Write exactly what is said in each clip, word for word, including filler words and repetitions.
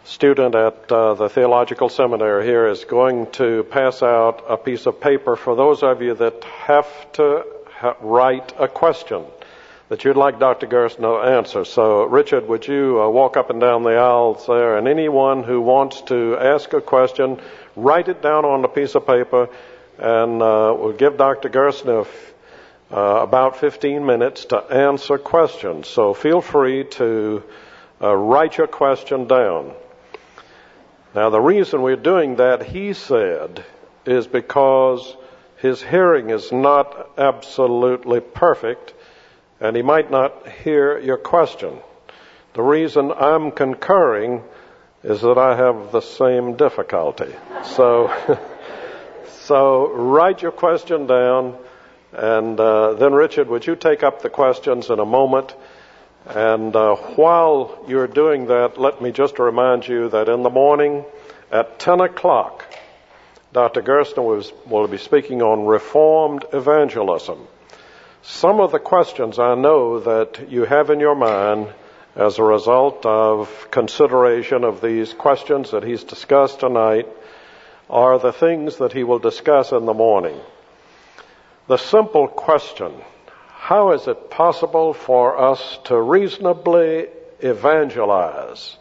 student at uh, the theological seminary here is going to pass out a piece of paper for those of you that have to ha- write a question that you'd like Doctor Gerstner to answer. So, Richard, would you uh, walk up and down the aisles there, and anyone who wants to ask a question, write it down on a piece of paper, and uh, we'll give Doctor Gerstner uh, about fifteen minutes to answer questions. So feel free to uh, write your question down. Now, the reason we're doing that, he said, is because his hearing is not absolutely perfect, and he might not hear your question. The reason I'm concurring is that I have the same difficulty. So, so write your question down, and uh, then, Richard, would you take up the questions in a moment? And uh, while you're doing that, let me just remind you that in the morning at ten o'clock, Doctor Gerstner was, will be speaking on Reformed evangelism. Some of the questions I know that you have in your mind as a result of consideration of these questions that he's discussed tonight are the things that he will discuss in the morning. The simple question: how is it possible for us to reasonably evangelize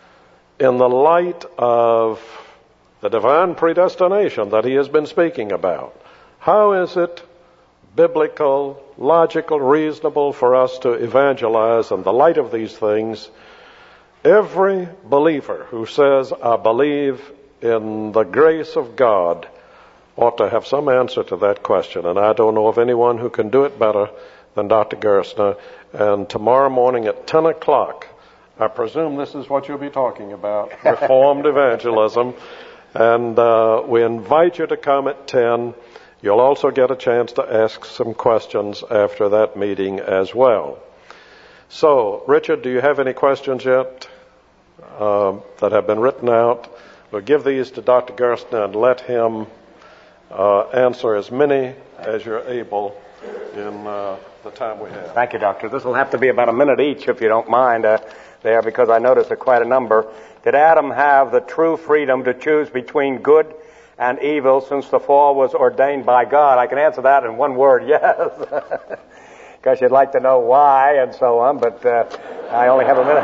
in the light of the divine predestination that he has been speaking about? How is it biblical, logical, reasonable for us to evangelize in the light of these things? Every believer who says, I believe in the grace of God, ought to have some answer to that question. And I don't know of anyone who can do it better than Doctor Gerstner. And tomorrow morning at ten o'clock, I presume this is what you'll be talking about, Reformed evangelism. And uh, we invite you to come at ten. You'll also get a chance to ask some questions after that meeting as well. So, Richard, do you have any questions yet uh, that have been written out? We'll give these to Doctor Gerstner and let him uh, answer as many as you're able in uh, the time we have. Thank you, Doctor. This will have to be about a minute each, if you don't mind, uh, there, because I noticed there are quite a number. Did Adam have the true freedom to choose between good and evil since the fall was ordained by God? I can answer that in one word, yes. Because you'd like to know why and so on, but uh, I only have a minute.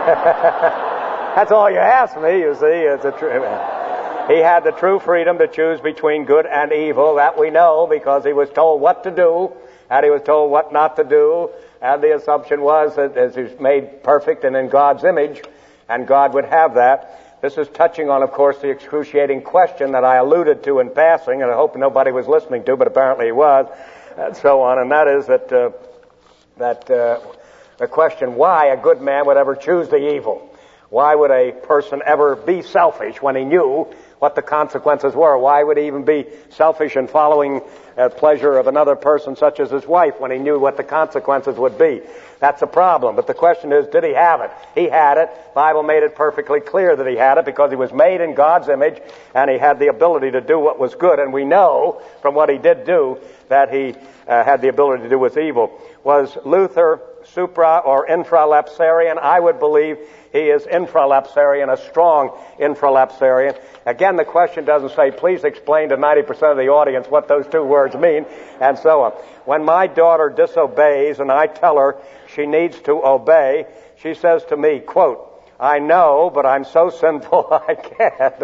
That's all you asked me, you see. It's a true. He had the true freedom to choose between good and evil. That we know because he was told what to do and he was told what not to do. And the assumption was that as he was made perfect and in God's image, and God would have that. This is touching on, of course, the excruciating question that I alluded to in passing, and I hope nobody was listening to, but apparently he was, and so on. And that is that uh, that uh, the question, why a good man would ever choose the evil? Why would a person ever be selfish when he knew what the consequences were? Why would he even be selfish in following uh, pleasure of another person such as his wife when he knew what the consequences would be? That's a problem. But the question is, did he have it? He had it. The Bible made it perfectly clear that he had it because he was made in God's image and he had the ability to do what was good. And we know from what he did do that he uh, had the ability to do what's evil. Was Luther supra or infralapsarian? I would believe he is infralapsarian, a strong infralapsarian. Again, the question doesn't say, please explain to ninety percent of the audience what those two words mean, and so on. When my daughter disobeys and I tell her she needs to obey, she says to me, quote, I know, but I'm so sinful I can't.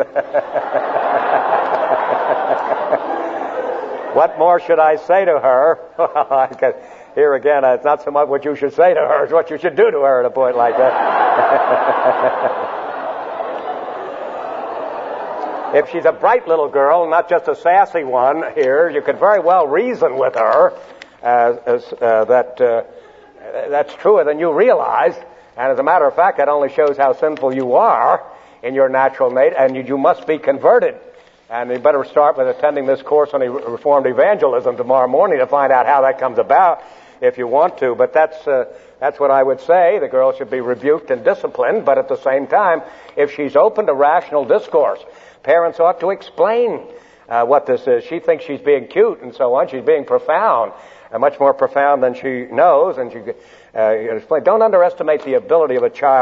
What more should I say to her? Here again, it's not so much what you should say to her, it's what you should do to her at a point like that. If she's a bright little girl, not just a sassy one here, you could very well reason with her uh, as, uh, that uh, that's truer than you realize. And as a matter of fact, that only shows how sinful you are in your natural nature, and you, you must be converted. And you better start with attending this course on Reformed evangelism tomorrow morning to find out how that comes about, if you want to. But that's uh, that's what I would say. The girl should be rebuked and disciplined, but at the same time, if she's open to rational discourse, parents ought to explain uh, what this is. She thinks she's being cute and so on. She's being profound, uh, much more profound than she knows. And she uh, explain. Don't underestimate the ability of a child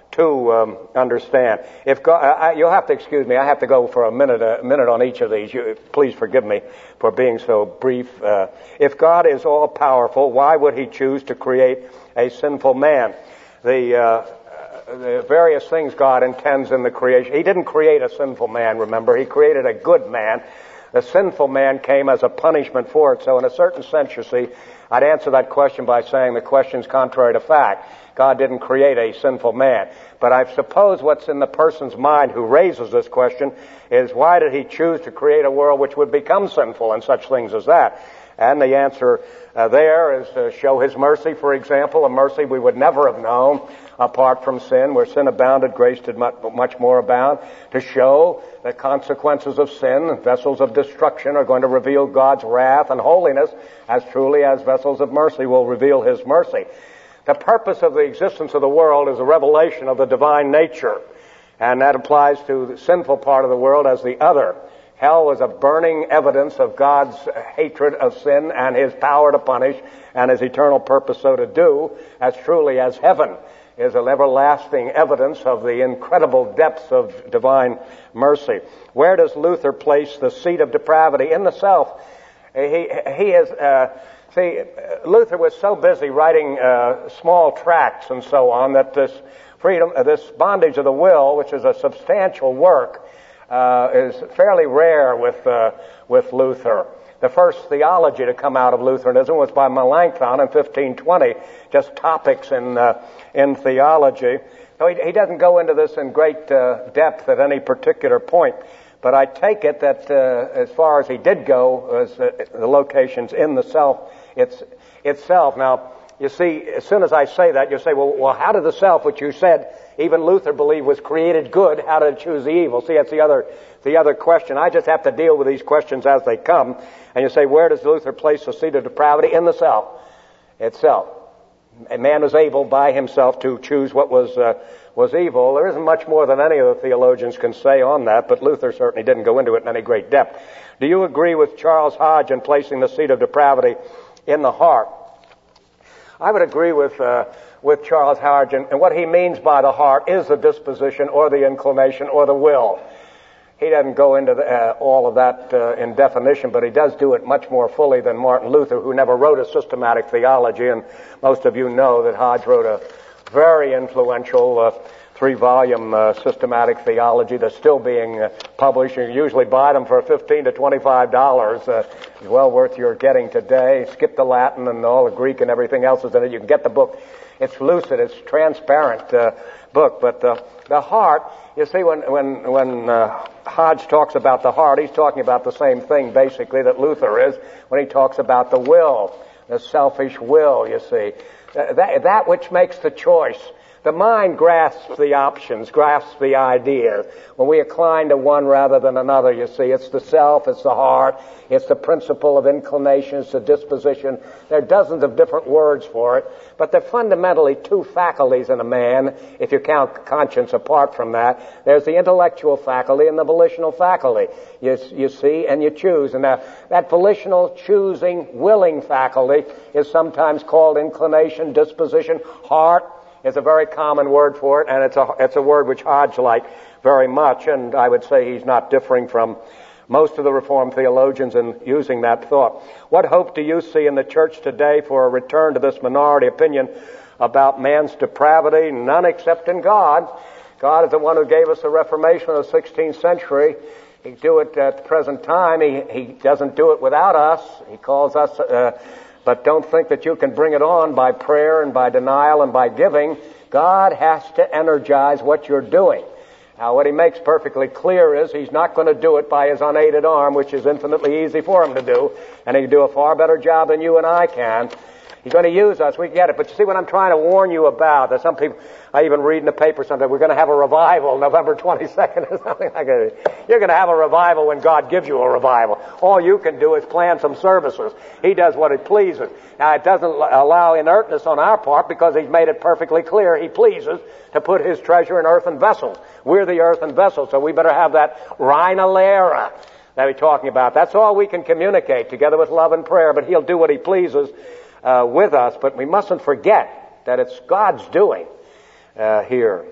to um, understand. If God, I, you'll have to excuse me. I have to go for a minute, a minute on each of these. You, please forgive me for being so brief. Uh, if God is all powerful, why would He choose to create a sinful man? The uh, the various things God intends in the creation. He didn't create a sinful man. Remember, He created a good man. The sinful man came as a punishment for it. So, in a certain sense, you see, I'd answer that question by saying the question's contrary to fact. God didn't create a sinful man. But I suppose what's in the person's mind who raises this question is, why did He choose to create a world which would become sinful and such things as that? And the answer uh, there is to show His mercy, for example, a mercy we would never have known apart from sin. Where sin abounded, grace did much more abound. To show the consequences of sin, vessels of destruction are going to reveal God's wrath and holiness as truly as vessels of mercy will reveal His mercy. The purpose of the existence of the world is a revelation of the divine nature, and that applies to the sinful part of the world as the other. Hell was a burning evidence of God's hatred of sin and His power to punish and His eternal purpose so to do, as truly as heaven is an everlasting evidence of the incredible depths of divine mercy. Where does Luther place the seat of depravity? In the self. He, he is... Uh, See, Luther was so busy writing uh, small tracts and so on that this freedom, uh, this bondage of the will, which is a substantial work, uh, is fairly rare with uh, with Luther. The first theology to come out of Lutheranism was by Melanchthon in fifteen twenty, just topics in uh, in theology. So he, he doesn't go into this in great uh, depth at any particular point. But I take it that uh, as far as he did go, as uh, the locations in the self it's, itself. Now, you see, as soon as I say that, you say, well, well, how did the self, which you said even Luther believed was created good, how did it choose the evil? See, that's the other the other question. I just have to deal with these questions as they come. And you say, where does Luther place the seat of depravity? In the self itself. A man was able by himself to choose what was uh, was evil. There isn't much more than any of the theologians can say on that, but Luther certainly didn't go into it in any great depth. Do you agree with Charles Hodge in placing the seat of depravity in the heart? I would agree with uh, with Charles Hodge, and, and what he means by the heart is the disposition or the inclination or the will. He doesn't go into the, uh, all of that uh, in definition, but he does do it much more fully than Martin Luther, who never wrote a systematic theology, and most of you know that Hodge wrote a very influential uh, three-volume uh, systematic theology that's still being uh, published. You usually buy them for fifteen to twenty-five dollars. Uh, it's well worth your getting today. Skip the Latin and all the Greek and everything else is in it. You can get the book. It's lucid. It's transparent uh, book. But uh, the heart, you see, when when when uh, Hodge talks about the heart, he's talking about the same thing basically that Luther is when he talks about the will, the selfish will. You see, uh, that that which makes the choice. The mind grasps the options, grasps the ideas. When we incline to one rather than another, you see, it's the self, it's the heart, it's the principle of inclination, it's the disposition. There are dozens of different words for it, but they're fundamentally two faculties in a man, if you count conscience apart from that. There's the intellectual faculty and the volitional faculty. You, you see, and you choose. And now, that volitional, choosing, willing faculty is sometimes called inclination, disposition, heart. It's a very common word for it, and it's a it's a word which Hodge liked very much, and I would say he's not differing from most of the Reformed theologians in using that thought. What hope do you see in the church today for a return to this minority opinion about man's depravity? None except in God. God is the one who gave us the Reformation of the sixteenth century. He do it at the present time. He he doesn't do it without us. He calls us... Uh, But don't think that you can bring it on by prayer and by denial and by giving. God has to energize what you're doing. Now, what he makes perfectly clear is he's not going to do it by his unaided arm, which is infinitely easy for him to do, and he can do a far better job than you and I can. He's going to use us. We get it. But you see what I'm trying to warn you about? There's some people, I even read in the paper sometimes, we're going to have a revival November twenty-second or something like that. You're going to have a revival when God gives you a revival. All you can do is plan some services. He does what he pleases. Now, it doesn't allow inertness on our part because he's made it perfectly clear he pleases to put his treasure in earthen vessels. We're the earthen vessels, so we better have that reina lera that we're talking about. That's all we can communicate together with love and prayer, but he'll do what he pleases Uh, with us, but we mustn't forget that it's God's doing uh, here.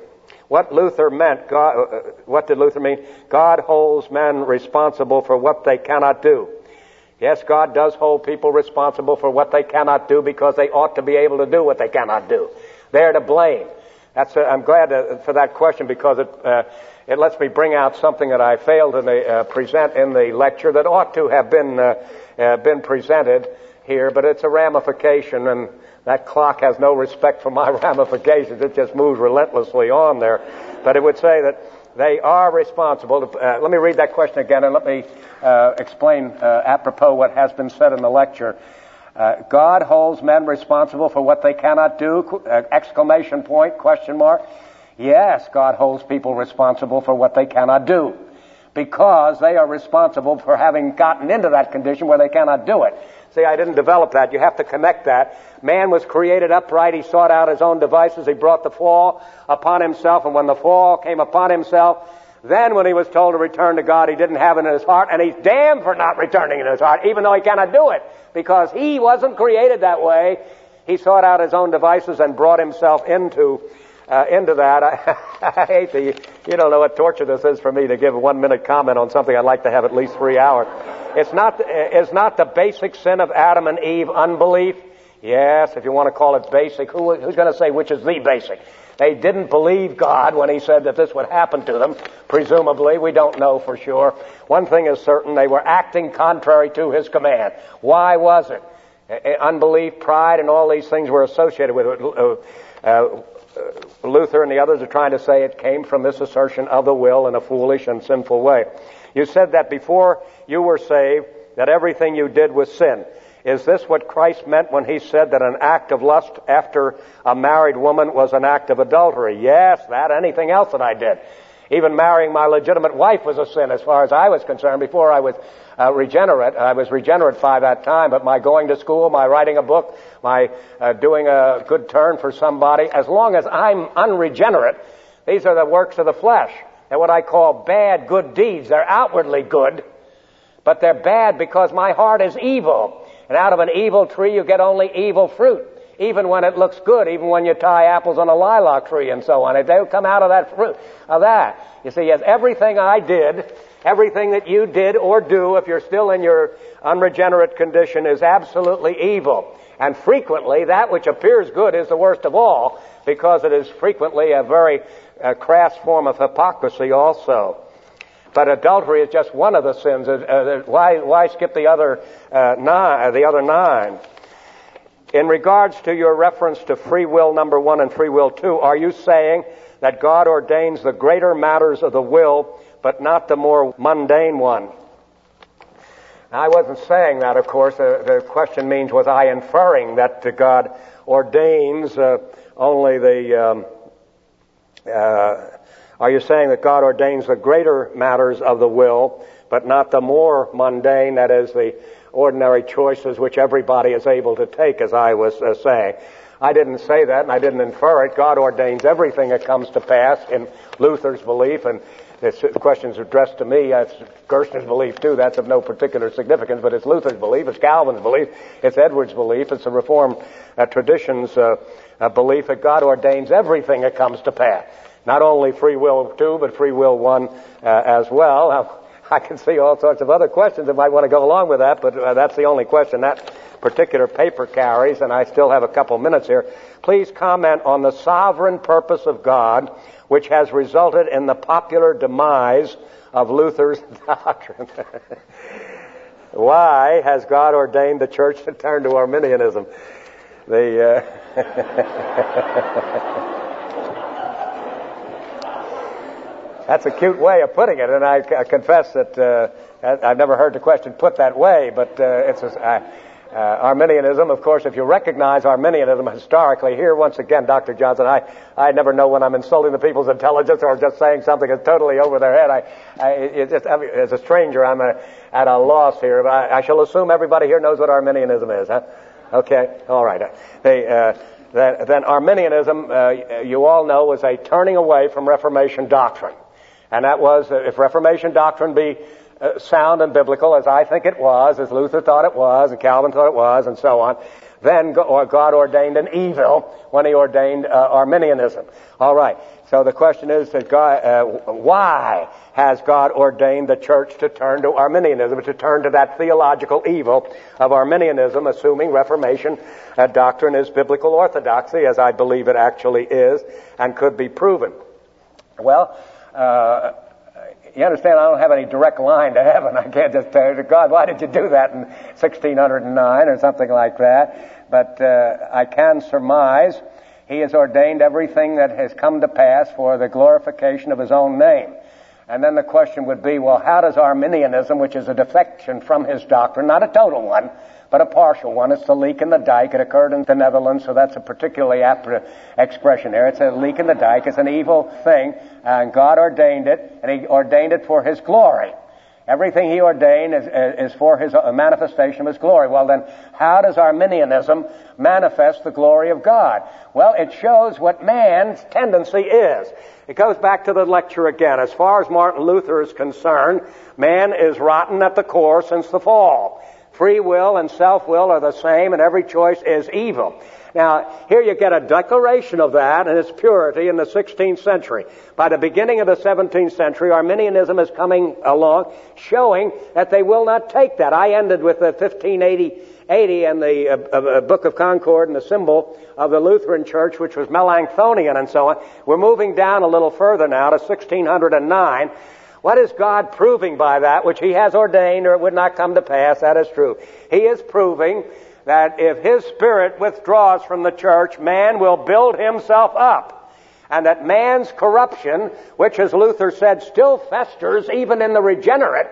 What Luther meant, God, uh, what did Luther mean? God holds men responsible for what they cannot do. Yes, God does hold people responsible for what they cannot do because they ought to be able to do what they cannot do. They're to blame. That's. Uh, I'm glad to, for that question because it uh, it lets me bring out something that I failed to uh, present in the lecture that ought to have been uh, uh, been presented here, but it's a ramification, and that clock has no respect for my ramifications. It just moves relentlessly on there. But it would say that they are responsible. To, uh, let me read that question again, and let me uh, explain uh, apropos what has been said in the lecture. Uh, God holds men responsible for what they cannot do, uh, exclamation point, question mark. Yes, God holds people responsible for what they cannot do, because they are responsible for having gotten into that condition where they cannot do it. See, I didn't develop that. You have to connect that. Man was created upright. He sought out his own devices. He brought the fall upon himself, and when the fall came upon himself, then when he was told to return to God, he didn't have it in his heart, and he's damned for not returning in his heart, even though he cannot do it, because he wasn't created that way. He sought out his own devices and brought himself into uh, into that. I, I hate the, you don't know what torture this is for me to give a one-minute comment on something I'd like to have at least three hours. It's not, it's not the basic sin of Adam and Eve unbelief. Yes, if you want to call it basic, who, who's going to say which is the basic? They didn't believe God when he said that this would happen to them. Presumably, we don't know for sure. One thing is certain, they were acting contrary to his command. Why was it? Unbelief, pride, and all these things were associated with it. Uh, uh, Luther and the others are trying to say it came from this assertion of the will in a foolish and sinful way. You said that before you were saved, that everything you did was sin. Is this what Christ meant when he said that an act of lust after a married woman was an act of adultery? Yes, that, anything else that I did. Even marrying my legitimate wife was a sin as far as I was concerned before I was uh, regenerate. I was regenerate by that time, but my going to school, my writing a book, my uh, doing a good turn for somebody, as long as I'm unregenerate, these are the works of the flesh. They're what I call bad good deeds. They're outwardly good, but they're bad because my heart is evil. And out of an evil tree you get only evil fruit. Even when it looks good, even when you tie apples on a lilac tree and so on, they'll come out of that fruit, of that. You see, yes, everything I did, everything that you did or do, if you're still in your unregenerate condition, is absolutely evil. And frequently, that which appears good is the worst of all, because it is frequently a very uh, crass form of hypocrisy also. But adultery is just one of the sins. Uh, why, why skip the other uh, nine? The other nine. In regards to your reference to free will number one and free will two, are you saying that God ordains the greater matters of the will, but not the more mundane one? I wasn't saying that, of course. Uh, the question means, was I inferring that uh, God ordains uh, only the... Um, uh, Are you saying that God ordains the greater matters of the will, but not the more mundane, that is, the ordinary choices which everybody is able to take, as I was uh, saying? I didn't say that, and I didn't infer it. God ordains everything that comes to pass in Luther's belief, and this question is addressed to me. It's Gerstner's belief, too. That's of no particular significance, but it's Luther's belief, it's Calvin's belief, it's Edwards' belief, it's the Reformed uh, tradition's uh, uh, belief that God ordains everything that comes to pass. Not only free will two, but free will one uh, as well. Now, I can see all sorts of other questions that might want to go along with that, but uh, that's the only question that particular paper carries, and I still have a couple minutes here. Please comment on the sovereign purpose of God, which has resulted in the popular demise of Luther's doctrine. Why has God ordained the church to turn to Arminianism? The... Uh That's a cute way of putting it, and I, I confess that uh, I've never heard the question put that way, but uh, it's a, uh, uh, Arminianism. Of course, if you recognize Arminianism historically, here once again, Doctor Johnson, I, I never know when I'm insulting the people's intelligence or just saying something that's totally over their head. I, I it just, I mean, as a stranger, I'm a, at a loss here. But I, I shall assume everybody here knows what Arminianism is, huh? Okay, all right. They, uh, then, then Arminianism, uh, you all know, was a turning away from Reformation doctrine. And that was, uh, if Reformation doctrine be uh, uh, sound and biblical, as I think it was, as Luther thought it was, and Calvin thought it was, and so on, then God ordained an evil when he ordained uh, Arminianism. All right. So the question is, that God, uh, why has God ordained the church to turn to Arminianism, to turn to that theological evil of Arminianism, assuming Reformation uh, doctrine is biblical orthodoxy, as I believe it actually is, and could be proven? Well, uh, you understand, I don't have any direct line to heaven. I can't just tell you, God, why did you do that in sixteen oh nine or something like that? But uh, I can surmise he has ordained everything that has come to pass for the glorification of his own name. And then the question would be, well, how does Arminianism, which is a defection from his doctrine, not a total one, but a partial one, it's the leak in the dike. It occurred in the Netherlands, so that's a particularly apt expression there. It's a leak in the dike. It's an evil thing, and God ordained it, and he ordained it for his glory. Everything he ordained is, is for his a manifestation of his glory. Well, then, how does Arminianism manifest the glory of God? Well, it shows what man's tendency is. It goes back to the lecture again. As far as Martin Luther is concerned, man is rotten at the core since the fall. Free will and self-will are the same, and every choice is evil. Now, here you get a declaration of that and its purity in the sixteenth century. By the beginning of the seventeenth century, Arminianism is coming along, showing that they will not take that. I ended with the fifteen eighty and the uh, uh, Book of Concord and the symbol of the Lutheran Church, which was Melanchthonian and so on. We're moving down a little further now to sixteen oh nine. What is God proving by that, which he has ordained, or it would not come to pass? That is true. He is proving that if his Spirit withdraws from the church, man will build himself up. And that man's corruption, which, as Luther said, still festers even in the regenerate,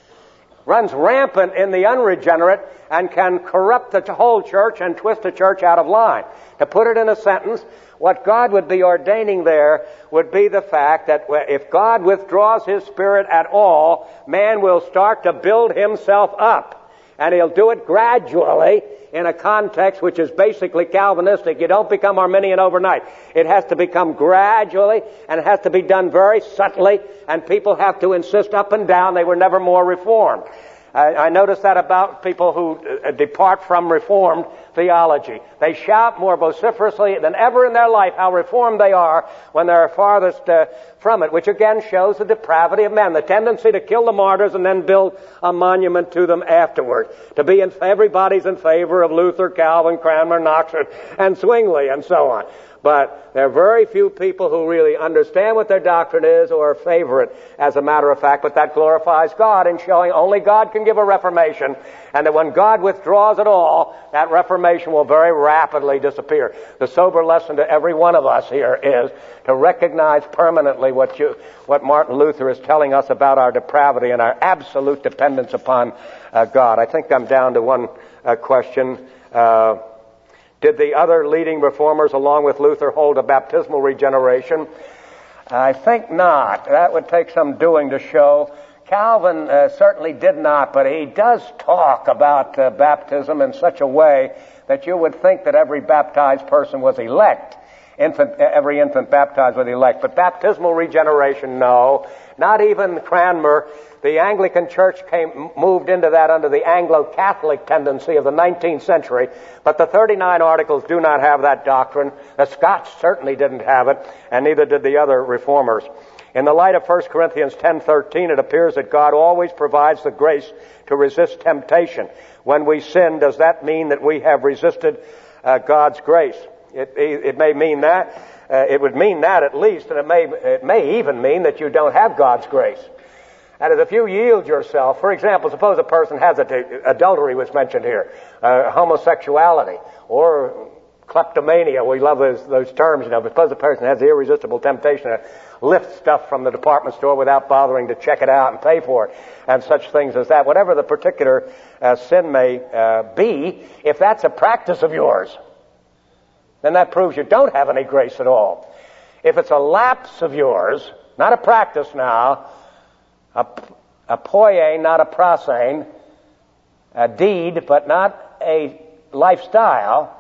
runs rampant in the unregenerate, and can corrupt the whole church and twist the church out of line. To put it in a sentence, what God would be ordaining there would be the fact that if God withdraws his Spirit at all, man will start to build himself up. And he'll do it gradually in a context which is basically Calvinistic. You don't become Arminian overnight. It has to become gradually, and it has to be done very subtly, and people have to insist up and down they were never more reformed. I, I notice that about people who uh, depart from Reformed theology. They shout more vociferously than ever in their life how reformed they are when they're farthest uh, from it, which again shows the depravity of men, the tendency to kill the martyrs and then build a monument to them afterward. To be in, everybody's in favor of Luther, Calvin, Cranmer, Knox, and Zwingli, and so on. But there are very few people who really understand what their doctrine is or favor it, as a matter of fact. But that glorifies God in showing only God can give a reformation, and that when God withdraws it all, that reformation will very rapidly disappear. The sober lesson to every one of us here is to recognize permanently what you, what Martin Luther is telling us about our depravity and our absolute dependence upon uh, God. I think I'm down to one uh, question. Uh, Did the other leading reformers, along with Luther, hold a baptismal regeneration? I think not. That would take some doing to show. Calvin uh, certainly did not, but he does talk about uh, baptism in such a way that you would think that every baptized person was elect. Infant, every infant baptized was elect. But baptismal regeneration, no. Not even Cranmer. The Anglican Church came, moved into that under the Anglo-Catholic tendency of the nineteenth century, but the thirty-nine Articles do not have that doctrine. The Scots certainly didn't have it, and neither did the other reformers. In the light of First Corinthians ten thirteen, it appears that God always provides the grace to resist temptation. When we sin, does that mean that we have resisted uh, God's grace? It, it may mean that. Uh, it would mean that at least, and it may, it may even mean that you don't have God's grace. That is, if you yield yourself, for example, suppose a person has a, adultery was mentioned here, uh, homosexuality, or kleptomania. We love those, those terms, you know. But suppose a person has the irresistible temptation to lift stuff from the department store without bothering to check it out and pay for it, and such things as that. Whatever the particular uh, sin may uh, be, if that's a practice of yours, then that proves you don't have any grace at all. If it's a lapse of yours, not a practice now, a, a poiein, not a prosein, a deed, but not a lifestyle,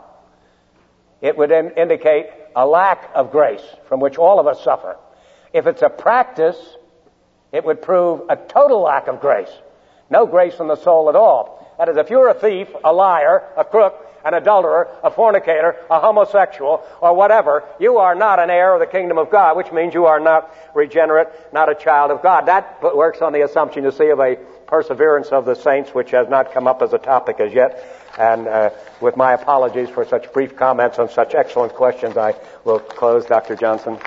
it would in, indicate a lack of grace from which all of us suffer. If it's a practice, It would prove a total lack of grace. No grace in the soul at all. That is, if you're a thief, a liar, a crook, an adulterer, a fornicator, a homosexual, or whatever, you are not an heir of the kingdom of God, which means you are not regenerate, not a child of God. That works on the assumption, you see, of a perseverance of the saints, which has not come up as a topic as yet. And uh, with my apologies for such brief comments on such excellent questions, I will close. Doctor Johnson.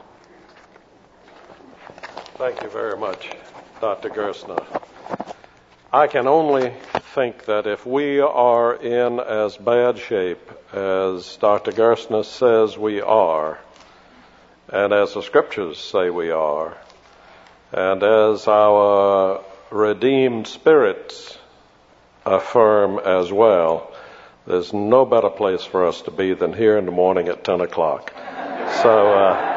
Thank you very much, Doctor Gerstner. I can only think that if we are in as bad shape as Doctor Gerstner says we are, and as the Scriptures say we are, and as our redeemed spirits affirm as well, there's no better place for us to be than here in the morning at ten o'clock. So, uh,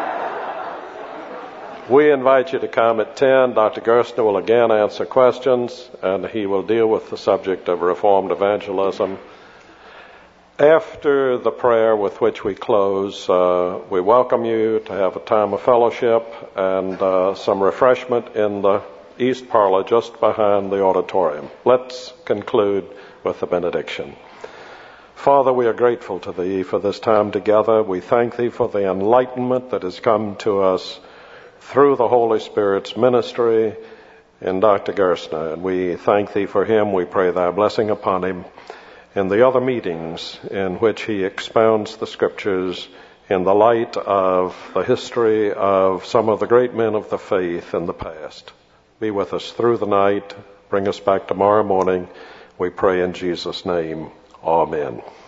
we invite you to come at ten. Doctor Gerstner will again answer questions, and he will deal with the subject of Reformed evangelism. After the prayer with which we close, uh, we welcome you to have a time of fellowship and uh, some refreshment in the East Parlor just behind the auditorium. Let's conclude with the benediction. Father, we are grateful to Thee for this time together. We thank Thee for the enlightenment that has come to us through the Holy Spirit's ministry in Doctor Gerstner. And we thank Thee for him. We pray Thy blessing upon him in the other meetings in which he expounds the Scriptures in the light of the history of some of the great men of the faith in the past. Be with us through the night. Bring us back tomorrow morning. We pray in Jesus' name. Amen.